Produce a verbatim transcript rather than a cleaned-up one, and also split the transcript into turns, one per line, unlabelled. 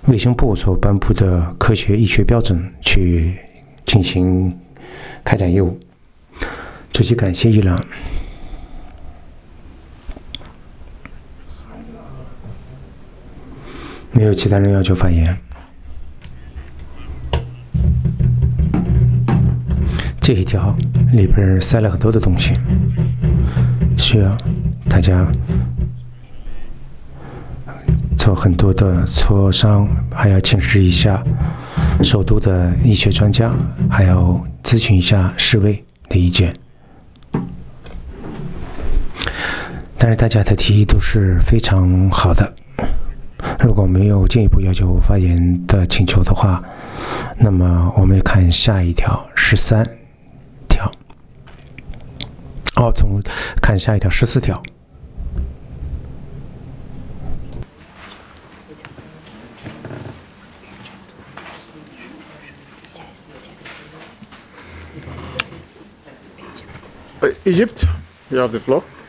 卫生部所颁布的科学医学标准去进行开展业务。这期感谢伊朗。没有其他人要求发言。这一条里边塞了很多的东西，需要大家做很多的磋商，还要请示一下首都的医学专家，还要咨询一下世卫的意见。但是大家的提议都是非常好的。如果没有进一步要求发言的请求的话，那么我们看下一条十三条。哦，从看下一条十四条。
Egypt, you have the floor.